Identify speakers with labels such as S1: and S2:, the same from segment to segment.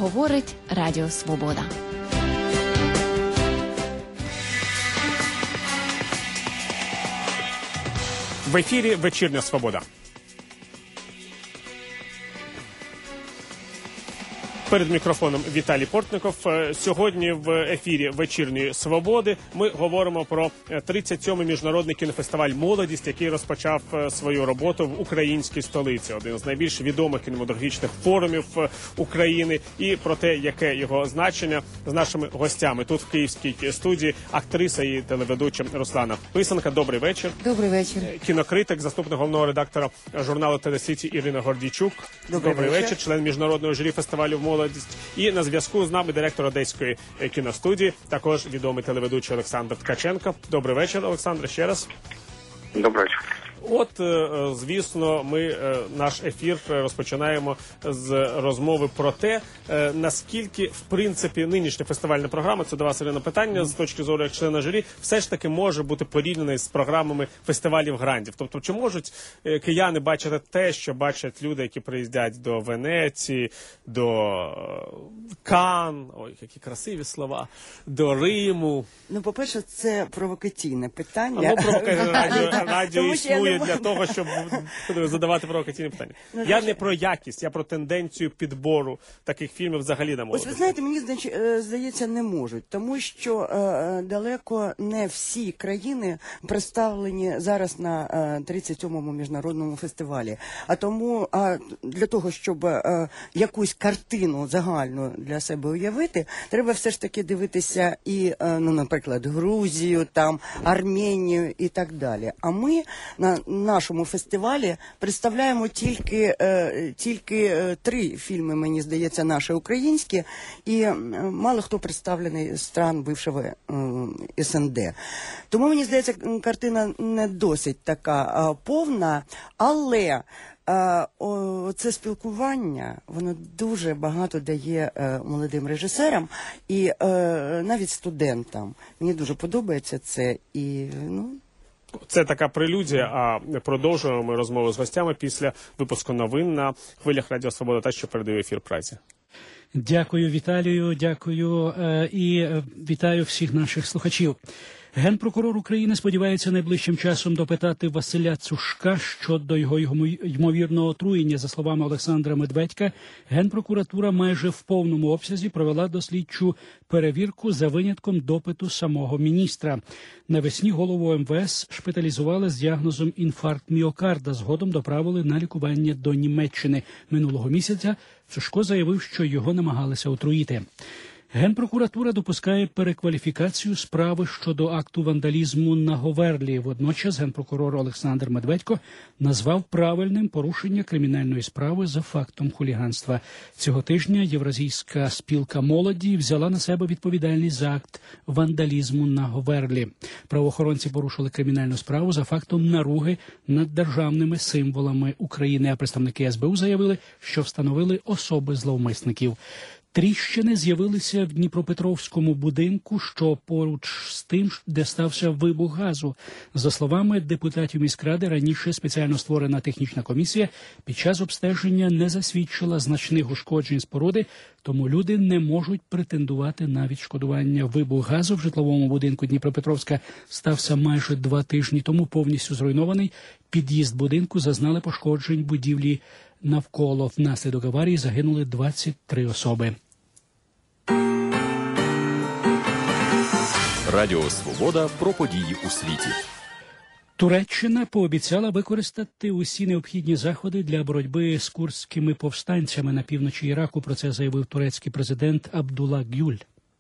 S1: говорить Радіо Свобода.
S2: В ефірі «Вечірня Свобода». Перед мікрофоном Віталій Портников. Сьогодні в ефірі «Вечірньої Свободи» ми говоримо про 37-й міжнародний кінофестиваль «Молодість», який розпочав свою роботу в українській столиці. Один з найбільш відомих кінематографічних форумів України. І про те, яке його значення, з нашими гостями. Тут в київській студії актриса і телеведуча Руслана Писанка. Добрий вечір.
S3: Добрий вечір.
S2: Кінокритик, заступник головного редактора журналу «Телесіті» Ірина Гордійчук. Добрий вечір. Член міжнародного журі фестивалю «Молодість». І на зв'язку з нами директор Одеської кіностудії, також відомий телеведучий Олександр Ткаченко. Добрий вечір, Олександр, ще раз.
S4: Добрий вечір.
S2: От, звісно, ми наш ефір розпочинаємо з розмови про те, наскільки, в принципі, нинішня фестивальна програма, це до вас, Ірина, питання, з точки зору як члена журі, все ж таки може бути порівняна з програмами фестивалів грандів. Тобто, чи можуть кияни бачити те, що бачать люди, які приїздять до Венеції, до Кан, ой, які красиві слова, до Риму?
S3: Ну, по-перше, це провокаційне питання.
S2: Ну, радіо існує для того, щоб задавати провокаційні питання. Я не про якість, я про тенденцію підбору таких фільмів взагалі на молодість.
S3: Ось ви знаєте, мені здається, не можуть, тому що далеко не всі країни представлені зараз на 37-му міжнародному фестивалі. А тому для того, щоб якусь картину загальну для себе уявити, треба все ж таки дивитися і, ну, наприклад, Грузію, там, Арменію і так далі. А ми на нашому фестивалі представляємо тільки 3 фільми, мені здається, наші українські, і мало хто представлений з стран бившого СНД. Тому, мені здається, картина не досить така повна, але це спілкування, воно дуже багато дає молодим режисерам і навіть студентам. Мені дуже подобається це і, ну...
S2: Це така прелюдія, а продовжуємо ми розмову з гостями після випуску новин на хвилях Радіо Свобода, та що передає ефір Празі.
S5: Дякую, Віталію, дякую і вітаю всіх наших слухачів. Генпрокурор України сподівається найближчим часом допитати Василя Цушка щодо його ймовірного отруєння. За словами Олександра Медведька, Генпрокуратура майже в повному обсязі провела дослідчу перевірку за винятком допиту самого міністра. Навесні голову МВС шпиталізували з діагнозом інфаркт міокарда. Згодом доправили на лікування до Німеччини. Минулого місяця Цушко заявив, що його намагалися отруїти. Генпрокуратура допускає перекваліфікацію справи щодо акту вандалізму на Говерлі. Водночас генпрокурор Олександр Медведько назвав правильним порушення кримінальної справи за фактом хуліганства. Цього тижня Євразійська спілка молоді взяла на себе відповідальність за акт вандалізму на Говерлі. Правоохоронці порушили кримінальну справу за фактом наруги над державними символами України, а представники СБУ заявили, що встановили особи зловмисників. Тріщини з'явилися в Дніпропетровському будинку, що поруч з тим, де стався вибух газу. За словами депутатів міськради, раніше спеціально створена технічна комісія під час обстеження не засвідчила значних ушкоджень споруди, тому люди не можуть претендувати на відшкодування. Вибух газу в житловому будинку Дніпропетровська стався майже 2 тижні тому, повністю зруйнований. Під'їзд будинку зазнали пошкоджень будівлі навколо. Внаслідок аварії загинули 23 особи.
S6: Радіо Свобода про події у світі.
S5: Туреччина пообіцяла використати усі необхідні заходи для боротьби з курдськими повстанцями на півночі Іраку. Про це заявив турецький президент Абдулла Гюль.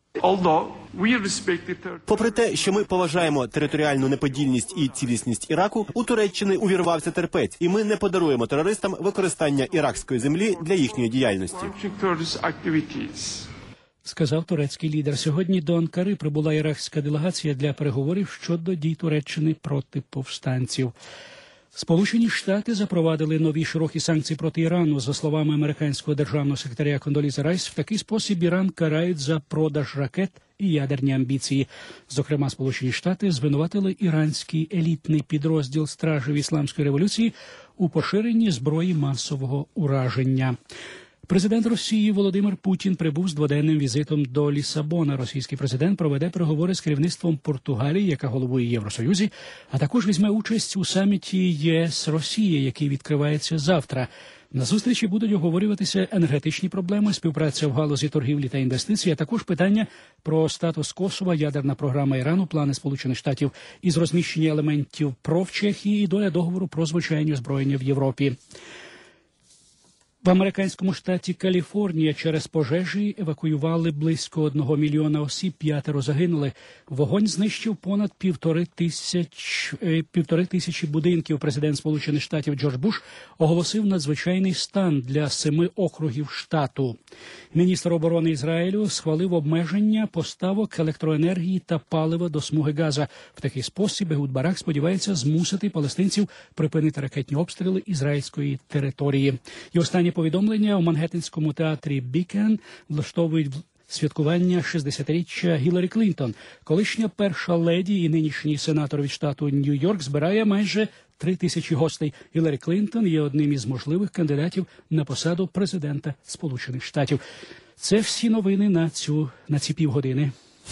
S7: Попри те, що ми поважаємо територіальну неподільність і цілісність Іраку, у Туреччини увірвався терпець, і ми не подаруємо терористам використання іракської землі для їхньої діяльності.
S5: Сказав турецький лідер. Сьогодні до Анкари прибула іракська делегація для переговорів щодо дій Туреччини проти повстанців. Сполучені Штати запровадили нові широкі санкції проти Ірану. За словами американського державного секретаря Кондоліза Райс, в такий спосіб Іран карають за продаж ракет і ядерні амбіції. Зокрема, Сполучені Штати звинуватили іранський елітний підрозділ стражів Ісламської революції у поширенні зброї масового ураження. Президент Росії Володимир Путін прибув з дводенним візитом до Лісабона. Російський президент проведе переговори з керівництвом Португалії, яка головує Євросоюзі, а також візьме участь у саміті ЄС-Росія, який відкривається завтра. На зустрічі будуть обговорюватися енергетичні проблеми, співпраця в галузі торгівлі та інвестицій, а також питання про статус Косова, ядерна програма Ірану, плани Сполучених Штатів із розміщення елементів ПРО в Чехії і доля договору про звичайні озброєння в Європі. В американському штаті Каліфорнія через пожежі евакуювали близько 1 мільйона осіб, 5 загинули. Вогонь знищив понад 1,5 тисячі будинків. Президент Сполучених Штатів Джордж Буш оголосив надзвичайний стан для 7 округів штату. Міністр оборони Ізраїлю схвалив обмеження поставок електроенергії та палива до смуги Газа. В такий спосіб Егуд Барак сподівається змусити палестинців припинити ракетні обстріли ізраїльської території. І останнє повідомлення: у Мангеттенському театрі Бікен влаштовують святкування 60-річчя Гіларі Клінтон. Колишня перша леді і нинішній сенатор від штату Нью-Йорк збирає майже 3000 гостей. Гіларі Клінтон є одним із можливих кандидатів на посаду президента Сполучених Штатів. Це всі новини на ці півгодини.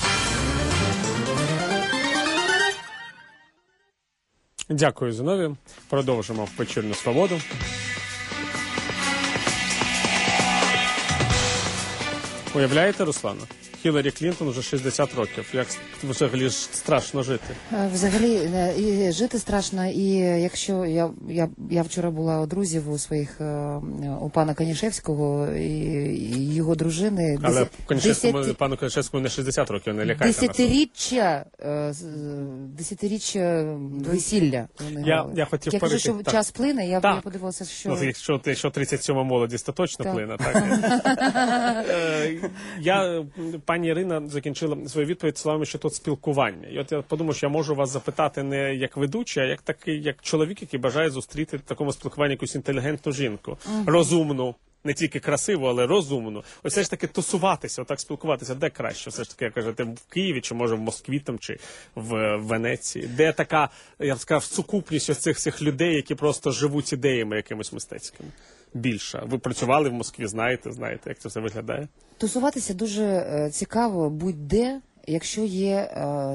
S2: Дякую, Зиновій. Продовжимо вечірню свободу. Уявляєте, Руслана? Хіларі Клінтон вже 60 років. Як взагалі ж страшно жити?
S4: Взагалі і жити страшно. І якщо я вчора була у друзів у своїх, у пана Канішевського і його дружини.
S2: Але пану Канішевському не 60 років, не лякайте нас.
S4: Десятиріччя весілля.
S2: Я хотів
S4: кажу, що час плине, я подивилася, що...
S2: Ну, якщо 37-ма молодість, то точно плине, так? Пані Ірина закінчила свою відповідь словами, що тут спілкування. І от я подумав, що я можу вас запитати не як ведучий, а як чоловік, який бажає зустріти в такому спілкуванні якусь інтелігентну жінку. Розумну. Не тільки красиво, але розумно. Ось все ж таки тусуватися, отак спілкуватися, де краще? Все ж таки, як кажете, в Києві, чи може в Москві там, чи в Венеції? Де така, я б сказав, сукупність ось цих всіх людей, які просто живуть ідеями якимось мистецькими? Більша. Ви працювали в Москві, знаєте, як це все виглядає?
S4: Тусуватися дуже цікаво будь-де, якщо є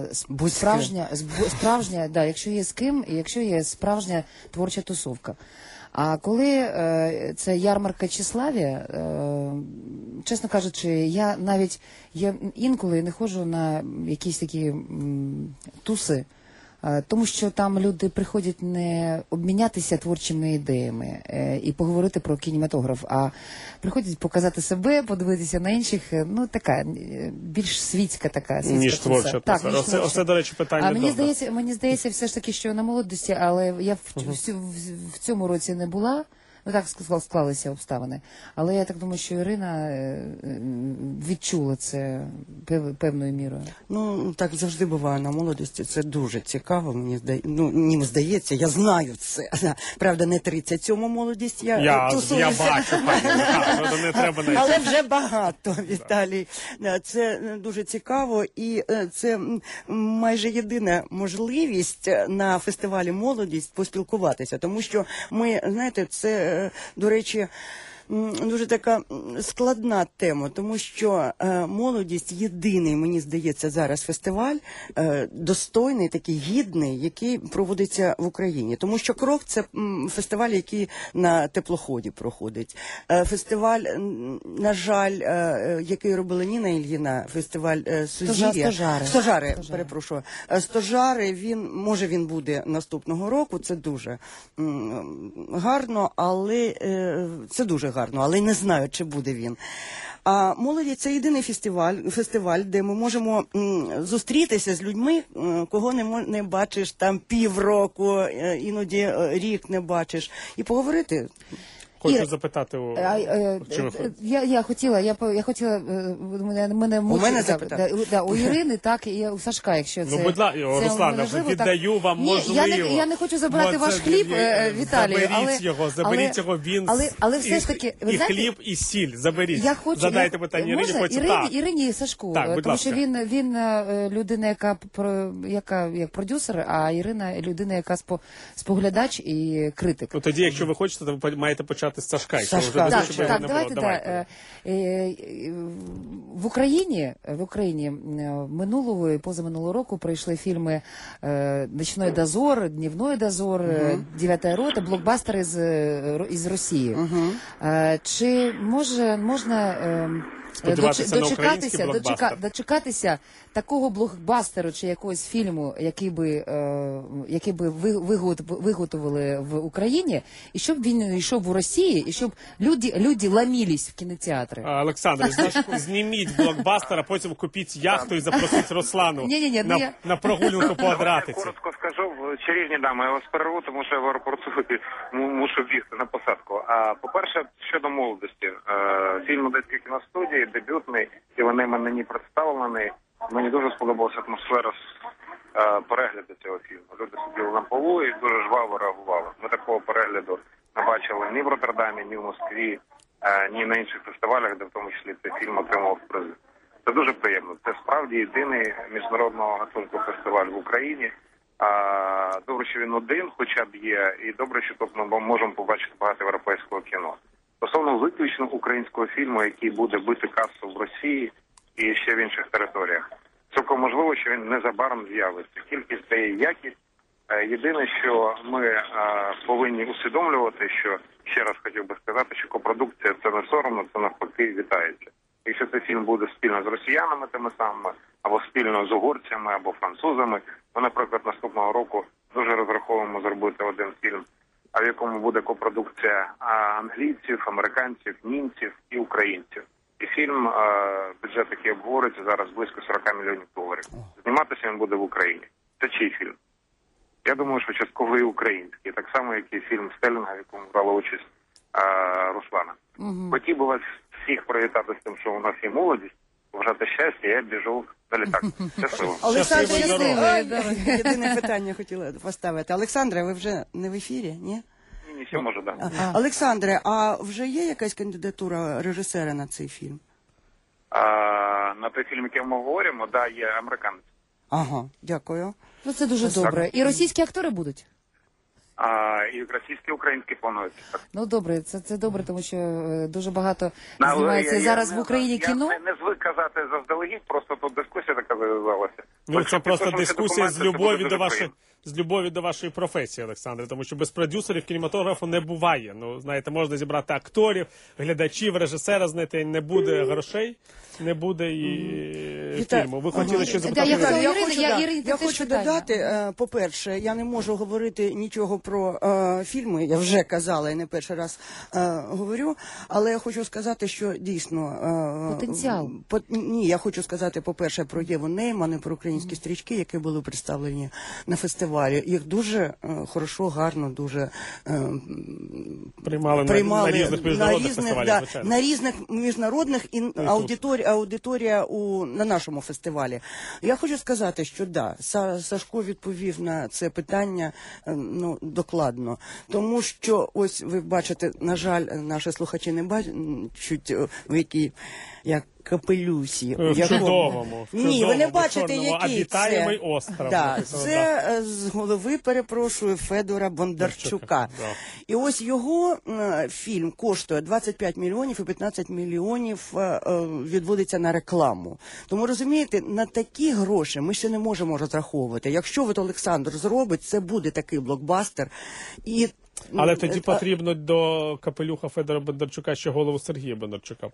S4: справжня, якщо є з ким, і якщо є справжня творча тусовка. А коли це ярмарка тщеславія, чесно кажучи, я інколи не ходжу на якісь такі туси, тому що там люди приходять не обмінятися творчими ідеями і поговорити про кінематограф, а приходять показати себе, подивитися на інших, така більш світська така.
S2: Ніж творча. Оце, до речі, питання добре.
S4: Мені здається, все ж таки, що на молодості, але я в цьому році не була. Так склалися обставини. Але я так думаю, що Ірина відчула це певною мірою.
S3: Так завжди буває на молодості. Це дуже цікаво, мені здається, я знаю це. Правда, не 37-му молодість я тусуюся.
S2: Я бачу, пані, не треба навіть.
S3: Але вже багато, Віталій. Це дуже цікаво, і це майже єдина можливість на фестивалі «Молодість» поспілкуватися. Тому що ми, знаєте, це, до речі, дуже така складна тема, тому що «Молодість» єдиний, мені здається, зараз фестиваль достойний, такий гідний, який проводиться в Україні. Тому що «Крок» – це фестиваль, який на теплоході проходить. Фестиваль, на жаль, який робила Ніна Ільїна, фестиваль «Сузір'я». «Стожари», він буде наступного року, це дуже гарно, але це дуже гарно, але не знаю, чи буде він. А «Молодість» – це єдиний фестиваль, де ми можемо зустрітися з людьми, кого не бачиш там півроку, іноді рік не бачиш, і поговорити.
S2: Хочу запитати
S4: я хотіла,
S3: у мене запитати.
S4: У Ірини, так, і у Сашка, якщо це.
S2: Будь ласка, Руслана, віддаю вам можливо.
S4: Я не хочу забирати ваш хліб, Віталію,
S2: заберіть його, він
S4: але все ж таки,
S2: і хліб, і сіль, заберіть. Задайте питання Ірині, потім
S4: Ірині і Сашку, тому що він людина, яка як продюсер, а Ірина людина, яка споглядач і критик.
S2: Тоді, якщо ви хочете, то ви маєте почати почати з Сашка. якщо
S3: Сашка.
S2: вже
S4: Так,
S2: щоб його
S4: так,
S2: не було.
S4: давайте. В Україні минулого і позаминулого року пройшли фільми «Ночной дозор», «Дневной дозор», «Дев'ята рота», блокбастери із Росії. Чи можна
S2: Сподіватися на український блокбастер.
S4: дочекатися такого блокбастеру чи якогось фільму, який би виготовили в Україні, і щоб він йшов у Росії, і щоб люди ламілись в кінотеатри?
S2: Олександр, зніміть блокбастер, а потім купіть яхту і запросіть Руслану на прогулянку по Адратиці.
S8: Я коротко скажу, чарівні дами, я вас перерву, тому що я в аеропорту мушу бігти на посадку. А по-перше, щодо молодості, фільм Одеської кіностудії, дебютний, і вони мене не представлені. Мені дуже сподобалася атмосфера перегляду цього фільму. Люди сиділи на полу і дуже жваво реагували. Ми такого перегляду не бачили ні в Роттердамі, ні в Москві, ні на інших фестивалях, де в тому числі цей фільм отримав призи. Це дуже приємно. Це справді єдиний міжнародного гатунку фестиваль в Україні. Добре, що він один хоча б є, і добре, що тут ми можемо побачити багато європейського кіно. Стосовно виключно українського фільму, який буде бити касу в Росії і ще в інших територіях, цілком можливо, що він незабаром з'явиться. Кількість та якість. Єдине, що ми повинні усвідомлювати, що, ще раз хотів би сказати, що копродукція – це не соромно, це навпаки вітається. Якщо цей фільм буде спільно з росіянами тими самими, або спільно з угорцями, або французами, ми, наприклад, наступного року дуже розраховуємо зробити один фільм, в якому буде копродукція англійців, американців, німців і українців. І фільм, бюджет, який обговорюється зараз, близько $40 мільйонів. Зніматися він буде в Україні. Це чий фільм? Я думаю, що частково і український. Так само, як і фільм «Стелінга», в якому брала участь Руслана. Хотів би вас всіх привітати з тим, що у нас є молодість, вважати щастя, я біжу на літак. Щасливо.
S3: Олександр,
S2: Щасливо,
S3: єдине питання хотіла поставити. Олександре, ви вже не в ефірі, ні?
S8: Ні, ще може, так.
S3: Олександре, а вже є якась кандидатура режисера на цей фільм?
S8: На той фільм, який ми говоримо, є американець.
S3: Ага, дякую.
S4: Ну, це дуже добре. І російські актори будуть?
S8: І російські, і українські плануються.
S4: Ну, добре, це добре, тому що дуже багато знімається зараз в Україні кіно.
S8: Я не звик казати заздалегідь, просто тут дискусія така зав'язалася.
S2: Ну, це просто дискусія з любові до вашої професії, Олександре, тому що без продюсерів кінематографу не буває. Ну, знаєте, можна зібрати акторів, глядачів, режисера знайти, не буде грошей, не буде і фільму. Ви хотіли щось запитати?
S3: Я хочу додати, по-перше, я не можу говорити нічого про фільми, я вже казала і не перший раз говорю, але я хочу сказати, що дійсно...
S4: Потенціал.
S3: Ні, я хочу сказати, по-перше, про Єву Нейман і про українські стрічки, які були представлені на фестивалі. Їх дуже хорошо, гарно, дуже
S2: приймали на різних міжнародних фестивалях, звичайно.
S3: На різних міжнародних і аудиторія на нашому фестивалі. Я хочу сказати, що Сашко відповів на це питання докладно. Тому що, ось ви бачите, на жаль, наші слухачі не бачать, в якій капелюсі.
S2: В чудовому.
S3: Ні, ви не бачите, який це.
S2: Остров.
S3: Це з голови, перепрошую, Федора Бондарчука. І ось його фільм коштує 25 мільйонів і 15 мільйонів відводиться на рекламу. Тому, розумієте, на такі гроші ми ще не можемо розраховувати. Якщо Олександр зробить, це буде такий блокбастер.
S2: Але тоді потрібно до капелюха Федора Бондарчука ще голову Сергія Бондарчука.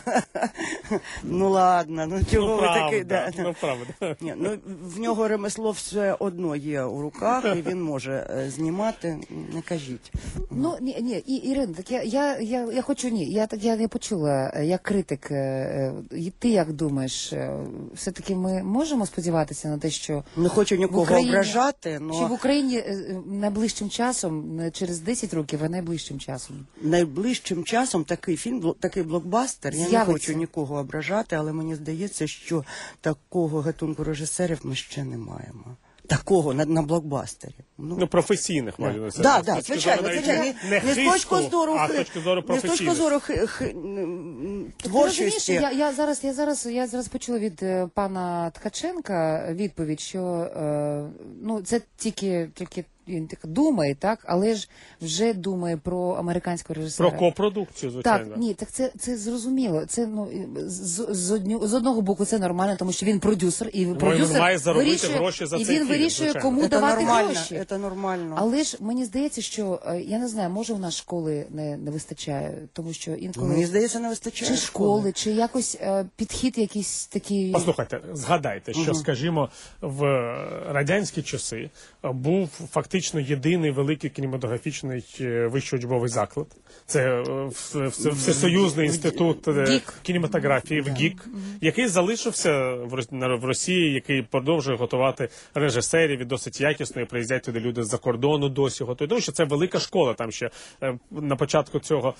S3: Ну ладно, чого ви такий?
S2: Правда.
S3: В нього ремесло все одно є у руках, і він може знімати, не кажіть.
S4: Ну, ні, Ірина, так я хочу, я не почула, як критик, ти як думаєш, все-таки ми можемо сподіватися на те, що...
S3: Не хочу нікого ображати,
S4: но... Чи в Україні найближчим часом, через 10 років, а найближчим часом?
S3: Найближчим часом такий фільм, такий блокбастер, я не хочу нікого ображати, але мені здається, що такого гатунку режисерів ми ще не маємо. Такого на блокбастері.
S2: Професійних, маю.
S3: Звичайно. Не з точки зору творчості.
S4: Я зараз почула від пана Ткаченка відповідь, що це тільки він так думає, так, але ж вже думає про американського режисера.
S2: Про копродукцію, звичайно.
S4: Так, ні, так це зрозуміло. Це з одного боку це нормально, тому що він продюсер, і продюсер
S2: має заробити
S4: вирішує,
S2: гроші за
S4: і
S2: цей
S4: він
S2: фільм,
S4: вирішує,
S2: звичайно.
S4: кому
S3: Це
S4: давати
S3: нормально,
S4: гроші.
S3: це нормально.
S4: Але ж мені здається, що я не знаю, може у нас школи не вистачає, тому що інколи
S3: Мені здається, не вистачає
S4: чи школи, чи якось підхід якийсь такий.
S2: Послухайте, згадайте, що, скажімо, в радянські часи був фактично єдиний великий кінематографічний вищий учбовий заклад. Це Всесоюзний інститут кінематографії в ГІК, який залишився в Росії, який продовжує готувати режисерів і досить якісно, і приїздять туди люди з-за кордону досі готують. Тому що це велика школа, там ще на початку цього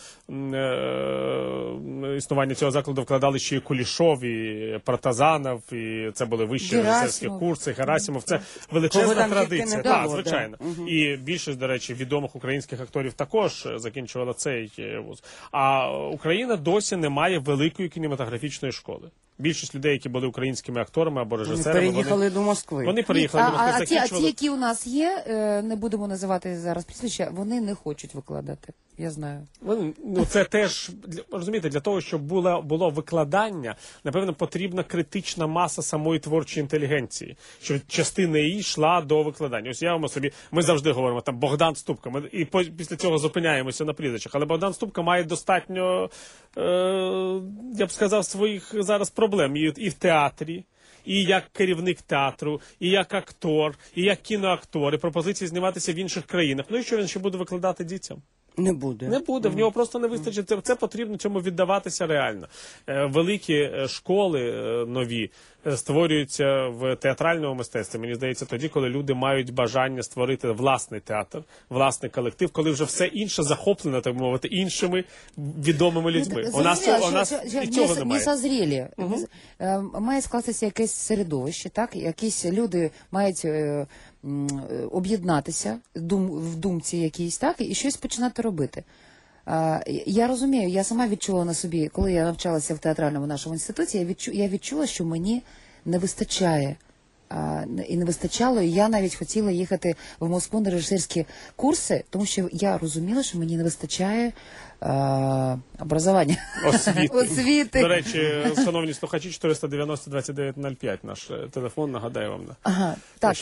S2: існування цього закладу вкладали ще і Кулішов, і Протазанов, і це були вищі режисерські курси, Герасимов. Це величезна традиція. Так, звичайно. І більшість, до речі, відомих українських акторів також закінчувала цей вуз. А Україна досі не має великої кінематографічної школи. Більшість людей, які були українськими акторами або режисерами,
S3: вони переїхали до Москви.
S2: Вони переїхали до Москви, закінчували.
S4: А ті, які у нас є, не будемо називати зараз прізвища, вони не хочуть викладати. Я знаю.
S2: Це теж, розумієте, для того, щоб було викладання, напевно, потрібна критична маса самої творчої інтелігенції, щоб частина її йшла до викладання. Ось я вам собі, ми завжди говоримо, там, Богдан Ступка, і після цього зупиняємося на прізвищах, але Богдан Ступка має достатньо, я б сказав, своїх зараз проблем і в театрі, і як керівник театру, і як актор, і як кіноактор, і пропозиції зніматися в інших країнах. Ну і що він ще буде викладати дітям?
S3: Не буде.
S2: Не буде, в нього просто не вистачить. Це потрібно цьому віддаватися реально. Великі школи нові створюються в театральному мистецтві, мені здається, тоді, коли люди мають бажання створити власний театр, власний колектив, коли вже все інше захоплено, так мовити, іншими відомими людьми. У нас і цього немає.
S4: Не созрілі. Має скластися якесь середовище, так? Якісь люди мають об'єднатися в думці якійсь, так? І щось починати робити. Я розумію, я сама відчула на собі, коли я навчалася в театральному нашому інституті, я відчула, що мені не вистачає. І не вистачало, і я навіть хотіла їхати в Москву на режисерські курси, тому що я розуміла, що мені не вистачає образування. Освіти.
S2: До речі, шановні слухачі, 490-2905 наш телефон, нагадаю вам.
S4: Ага, так.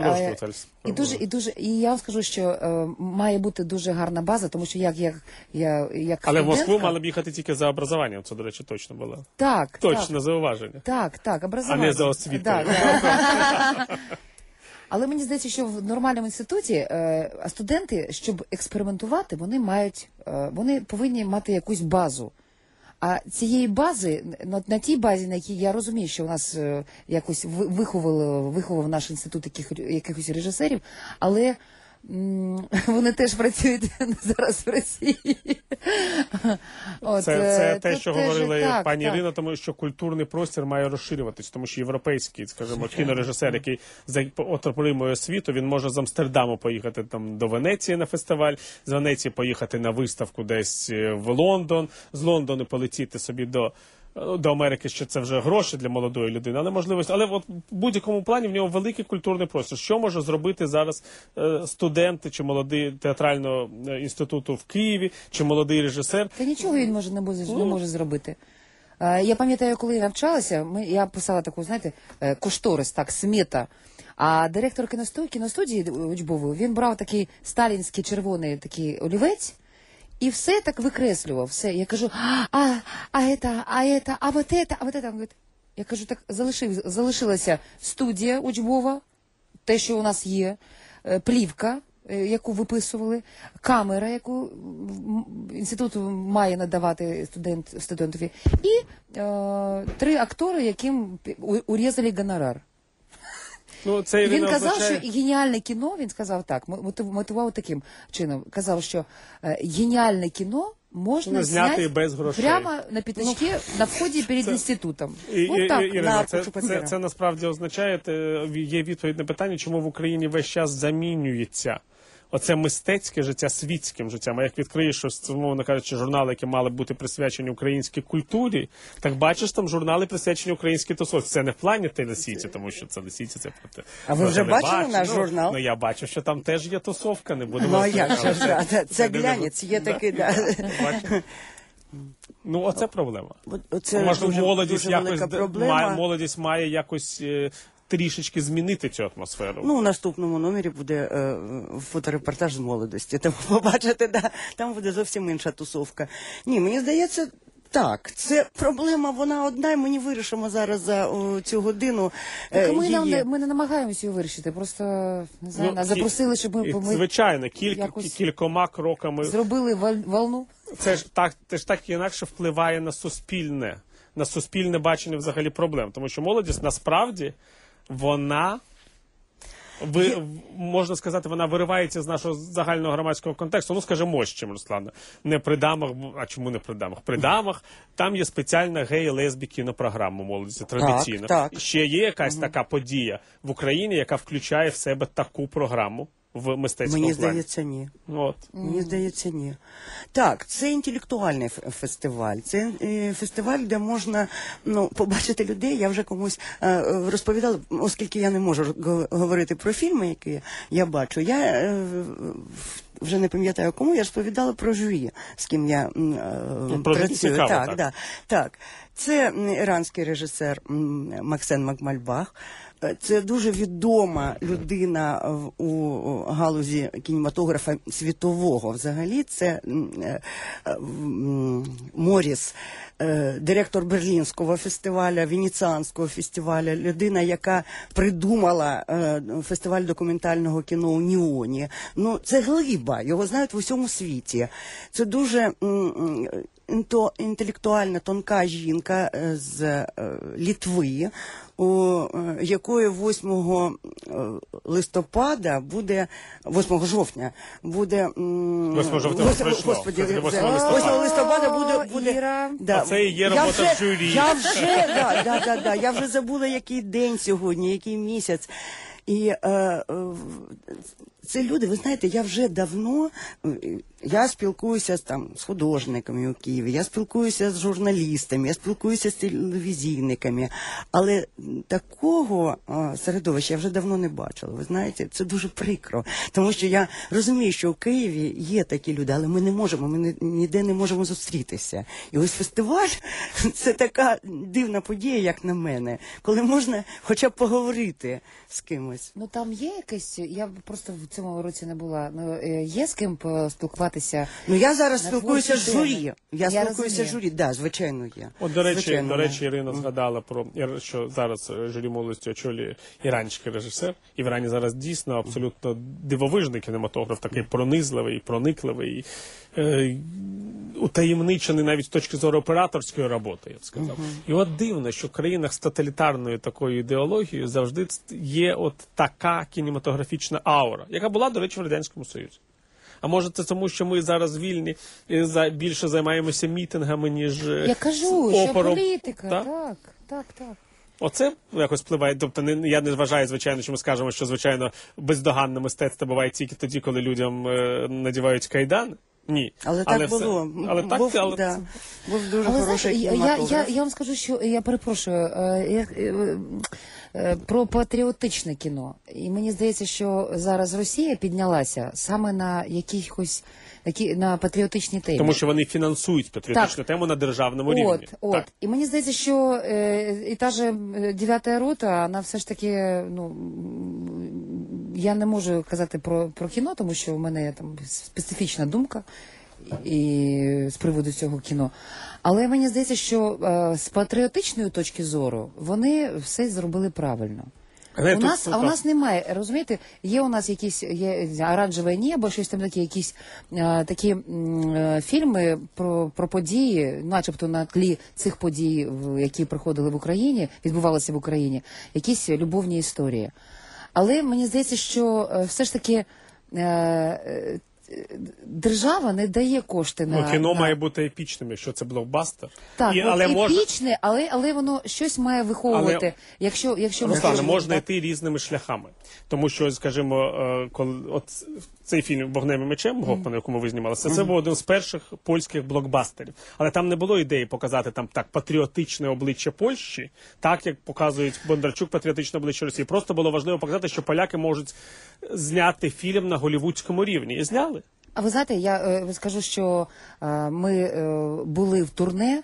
S4: І я вам скажу, що має бути дуже гарна база, тому що як
S2: але в Москву мали б їхати тільки за образованням, це, до речі, точно було.
S4: Так.
S2: Точно, зауваження.
S4: Так, образування.
S2: А не за освітою.
S4: Але мені здається, що в нормальному інституті студенти, щоб експериментувати, вони повинні мати якусь базу. А цієї бази, на тій базі, на якій я розумію, що у нас якось виховав наш інститут якихось режисерів, але вони теж працюють зараз в Росії.
S2: Це те, що говорила пані Ірина, тому що культурний простір має розширюватись, тому що європейський, скажімо, кінорежисер, який отримує освіту, він може з Амстердаму поїхати там до Венеції на фестиваль, з Венеції поїхати на виставку десь в Лондон, з Лондону полетіти собі до Америки, що це вже гроші для молодої людини, але можливості. Але от в будь-якому плані в нього великий культурний простір. Що може зробити зараз студент чи молодий театрального інституту в Києві, чи молодий режисер?
S4: Та нічого він не може зробити. Я пам'ятаю, коли я навчалася, я писала таку, знаєте, кошторис, так, смета. А директор кіностудії учбової, він брав такий сталінський червоний такий олівець, і все так викреслював, все. Я кажу, вот это. Я кажу, так залишилася студія учбова, те, що у нас є, плівка, яку виписували, камера, яку інститут має надавати студентові, і 3 актори, яким урізали гонорар. Він казав, що геніальне кіно, він сказав так, мотивував таким чином, казав, що геніальне кіно можна зняти
S2: без грошей.
S4: Прямо на п'ятачки на вході перед інститутом.
S2: Ірина, це насправді означає, є відповідь на питання, чому в Україні весь час замінюється оце мистецьке життя світським життям. А як відкриєш щось, умовно кажучи, журнали, які мали бути присвячені українській культурі, так бачиш там журнали присвячені українській тусовці. Це не в плані телесіті, тому що це телесіті, це про те.
S3: А ви вже бачили наш журнал?
S2: Ну, я бачу, що там теж є тусовка, не будемо...
S3: Ну, а як же, це глянець, є такий, да.
S2: Ну, оце проблема.
S3: Оце
S2: можливо,
S3: дуже,
S2: молодість
S3: дуже велика
S2: якось
S3: проблема.
S2: молодість має якось трішечки змінити цю атмосферу.
S3: Ну, у наступному номері буде фоторепортаж з молодості. Тому побачите, да, там буде зовсім інша тусовка. Ні, мені здається, так, це проблема, вона одна, і ми не вирішимо зараз за цю годину її.
S4: Ми не намагаємося її вирішити, просто, не знаю, нас запросили, щоб ми
S2: звичайно,
S4: якось
S2: кількома кроками
S4: зробили волну.
S2: Це ж так і інакше впливає на суспільне бачення взагалі проблем. Тому що молодість насправді вона, можна сказати, вона виривається з нашого загального громадського контексту. Ну, скажімо, ось чим, Руслана. Не при дамах, а чому не при дамах? При дамах там є спеціальна гей-лесбі кінопрограма молодості, традиційна.
S3: Так.
S2: Ще є якась така подія в Україні, яка включає в себе таку програму в мистецькому
S3: Мені
S2: плані?
S3: здається, ні.
S2: От.
S3: Мені здається, ні. Так, це інтелектуальний фестиваль. Це фестиваль, де можна побачити людей. Я вже комусь розповідала, оскільки я не можу говорити про фільми, які я бачу. Я вже не пам'ятаю кому, я розповідала про журі, з ким я працюю.
S2: Цікаво,
S3: так, да, так. Це іранський режисер Максен Макмальбах. Це дуже відома людина у галузі кінематографа світового. Взагалі, це Моріс, директор Берлінського фестивалю, Венеціанського фестивалю, людина, яка придумала фестиваль документального кіно у Ніоні. Ну, це глиба, його знають в усьому світі. Це дуже інтелектуальна, тонка жінка з Литви, у якої 8 листопада буде, 8 жовтня буде...
S2: 8 жовтня пройшло.
S3: Господи,
S2: 8
S3: 8 листопада буде...
S4: Іра.
S3: Да.
S2: А це і є робота в журі.
S3: Я вже забула, який день сьогодні, який місяць. І це люди, ви знаєте, я вже давно, я спілкуюся з художниками у Києві, я спілкуюся з журналістами, я спілкуюся з телевізійниками, але такого середовища я вже давно не бачила, ви знаєте, це дуже прикро, тому що я розумію, що у Києві є такі люди, але ми не можемо, ми ніде не можемо зустрітися. І ось фестиваль – це така дивна подія, як на мене, коли можна хоча б поговорити з кимось.
S4: Ну там є якесь, я просто в цьому році не була, є з ким поспілкуватися?
S3: Ну я зараз
S4: на
S3: спілкуюся з
S4: творчі
S3: журі.
S4: теми?
S3: Я спілкуюся з
S4: розумію.
S3: журі, да, звичайно є.
S2: От, до
S3: Звичайно,
S2: речі, Ірина згадала про, що зараз журі молодості очолює іранський режисер. І в Ірані зараз дійсно абсолютно дивовижний кінематограф, такий пронизливий, проникливий, утаємничений навіть з точки зору операторської роботи, я б сказав. І от дивно, що в країнах з тоталітарною такою ідеологією завжди є от така кінематографічна аура, яка була, до речі, в Радянському Союзі. А може це тому, що ми зараз вільні і більше займаємося мітингами, ніж
S4: Я кажу, що політика, так.
S2: Оце якось впливає. Тобто я не вважаю, звичайно, що ми скажемо, що, звичайно, бездоганне мистецтво буває тільки тоді, коли людям надівають кайдан. Ні.
S3: Але так було. Був дуже хороший кінематограф.
S4: Я вам скажу, що я перепрошую, про патріотичне кіно. І мені здається, що зараз Росія піднялася саме на якихось на патріотичні теми.
S2: Тому що вони фінансують патріотичну тему на державному рівні.
S4: Так. І мені здається, що і та же 9-та рота, вона все ж таки, я не можу казати про кіно, тому що у мене там специфічна думка і з приводу цього кіно. Але мені здається, що з патріотичної точки зору вони все зробили правильно. У нас немає, розумієте, є у нас якісь оранжеве небо, щось там такі, якісь такі фільми про події, начебто на тлі цих подій, які проходили в Україні, відбувалися в Україні, якісь любовні історії. Але мені здається, що все ж таки держава не дає кошти на...
S2: кіно має бути епічним, якщо це блокбастер.
S4: Так, епічне, але воно щось має виховувати. Якщо
S2: Руслане, можна йти різними шляхами. Тому що, скажімо, цей фільм «Вогнем і мечем» Гофмана, якому ви знімалися, це був один з перших польських блокбастерів. Але там не було ідеї показати там так патріотичне обличчя Польщі, так як показують Бондарчук патріотичне обличчя Росії. Просто було важливо показати, що поляки можуть зняти фільм на голлівудському рівні. І зняли.
S4: А ви знаєте, я скажу, що ми були в турне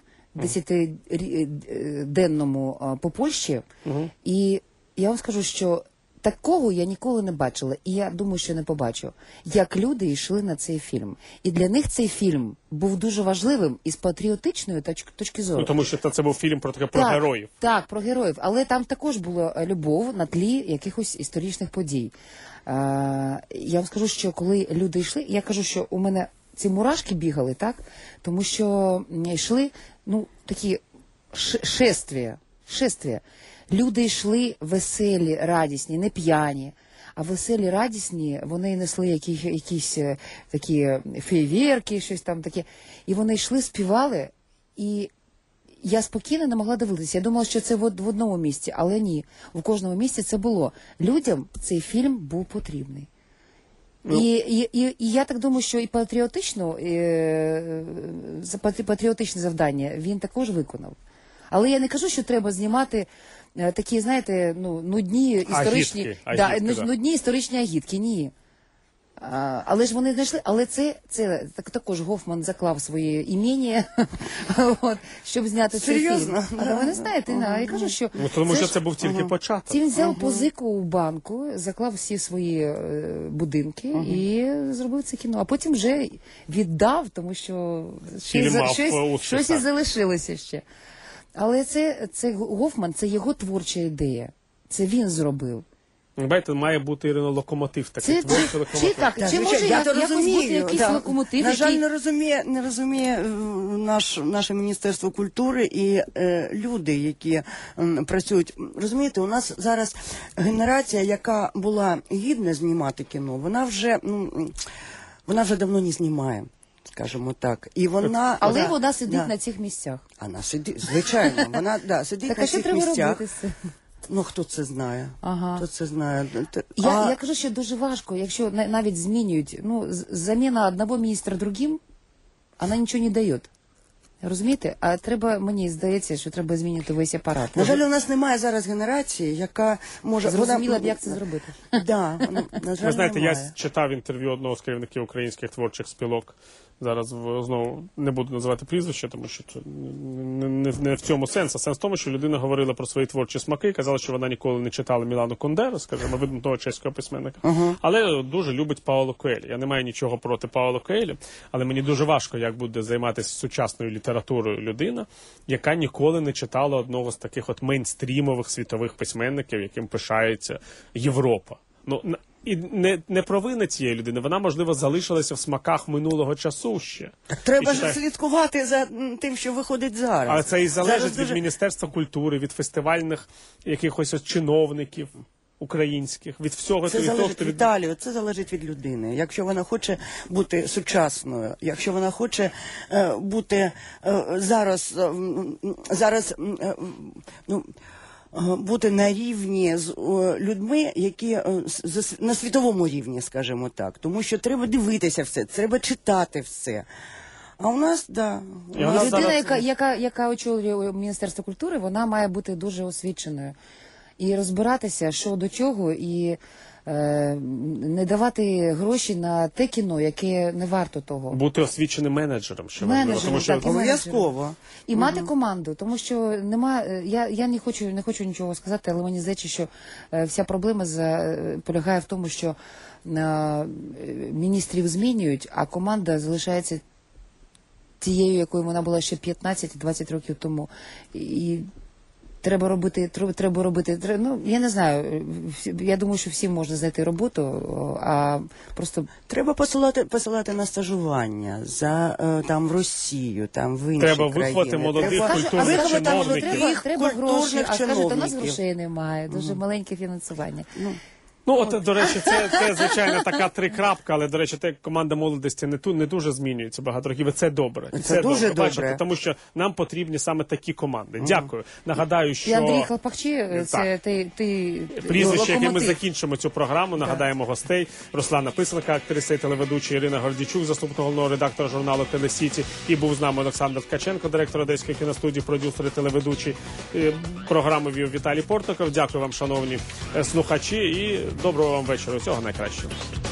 S4: 10-денному по Польщі, і я вам скажу, що такого я ніколи не бачила, і я думаю, що не побачу, як люди йшли на цей фільм. І для них цей фільм був дуже важливим із патріотичної точки зору.
S2: Ну, тому що це був фільм про героїв.
S4: Так, про героїв. Але там також була любов на тлі якихось історичних подій. Я вам скажу, що коли люди йшли, я кажу, що у мене ці мурашки бігали, так? Тому що йшли, такі шествия. Люди йшли веселі, радісні, не п'яні, а веселі, радісні, вони несли якісь такі фейерверки, щось там таке. І вони йшли, співали, і я спокійно не могла дивитися. Я думала, що це в одному місці, але ні. В кожному місці це було. Людям цей фільм був потрібний. І я так думаю, що і патріотичне завдання він також виконав. Але я не кажу, що треба знімати такі, знаєте, нудні історичні... нудні історичні агітки, ні. Але ж вони знайшли, але це також Гофман заклав своє ім'я, щоб зняти цей фільм.
S3: Серйозно?
S4: Але ви не знаєте, я кажу, що...
S2: Тому що це був тільки початок.
S4: Він взяв позику у банку, заклав всі свої будинки і зробив це кіно. А потім вже віддав, тому що щось і залишилося ще. Але це Гофман, це його творча ідея. Це він зробив.
S2: Бачите, має бути, Ірино, локомотив такий.
S4: Чи може якось бути якийсь локомотив?
S3: На жаль, не розуміє наше Міністерство культури і люди, які працюють. Розумієте, у нас зараз генерація, яка була гідна знімати кіно, вона вже давно не знімає. Скажімо так. І вона...
S4: Але вона сидить на цих місцях.
S3: Вона сидить, звичайно, вона сидить на цих місцях. Хто це знає? Хто це знає?
S4: Я кажу, що дуже важко, якщо навіть змінюють, заміна одного міністра другим, вона нічого не дає. Розумієте? А треба, мені здається, що треба змінити весь апарат.
S3: На жаль, у нас немає зараз генерації, яка може...
S4: Зрозуміла б, як це зробити.
S3: Да, на жаль,
S2: ви знаєте,
S3: немає.
S2: я читав інтерв'ю одного з керівників українських творчих спілок. Зараз знову не буду називати прізвище, тому що це не в цьому сенс. А сенс в тому, що людина говорила про свої творчі смаки, казала, що вона ніколи не читала Мілану Кундеру, скажімо, видатного чеського письменника, але дуже любить Паоло Коелho. Я не маю нічого проти Паоло Коелho, але мені дуже важко, як буде займатися сучасною літературою людина, яка ніколи не читала одного з таких от мейнстрімових світових письменників, яким пишається Європа. І не провина цієї людини, вона, можливо, залишилася в смаках минулого часу ще.
S3: Так треба ж слідкувати за тим, що виходить зараз.
S2: Але це і залежить від Міністерства культури, від фестивальних якихось чиновників українських, від всього.
S3: Це залежить, Віталію, це залежить від людини. Якщо вона хоче бути сучасною, якщо вона хоче бути зараз бути на рівні з людьми, які на світовому рівні, скажімо так. Тому що треба дивитися все, треба читати все. А у нас,
S4: людина, яка очолює Міністерство культури, вона має бути дуже освіченою. І розбиратися, що до чого, і не давати гроші на те кіно, яке не варто того.
S2: Бути освіченим менеджером, що важливо. Тому що
S3: обов'язково.
S4: І мати команду, тому що я не хочу нічого сказати, але мені здається, що вся проблема полягає в тому, що міністрів змінюють, а команда залишається тією, якою вона була ще 15-20 років тому. І треба робити, я не знаю, я думаю, що всім можна знайти роботу, а просто...
S3: Треба посилати на стажування там в Росію, там в інші країни.
S2: Треба виховати молодих культурних чиновників.
S4: Треба гроші, а скажете, у нас грошей немає, дуже маленьке фінансування.
S2: Ну, от, до речі, це звичайно, така трикрапка, але, до речі, команда молодості не дуже змінюється багато років, і це добре.
S3: Це дуже добре.
S2: Бачите, тому що нам потрібні саме такі команди. Дякую. Нагадаю, що...
S4: І Андрій Хлопакчі, це ти
S2: прізвище, яке ми
S4: локомотив.
S2: закінчимо цю програму. Нагадаємо гостей. Руслана Писанка, актриса і телеведуча, Ірина Гордійчук, заступник головного редактора журналу «Телесіті». І був з нами Олександр Ткаченко, директор Одеської кіностудії, продюсер і телеведучий. Програму вів Віталій Портников. Дякую вам, шановні слухачі, і доброго вам вечора. Всього найкращого.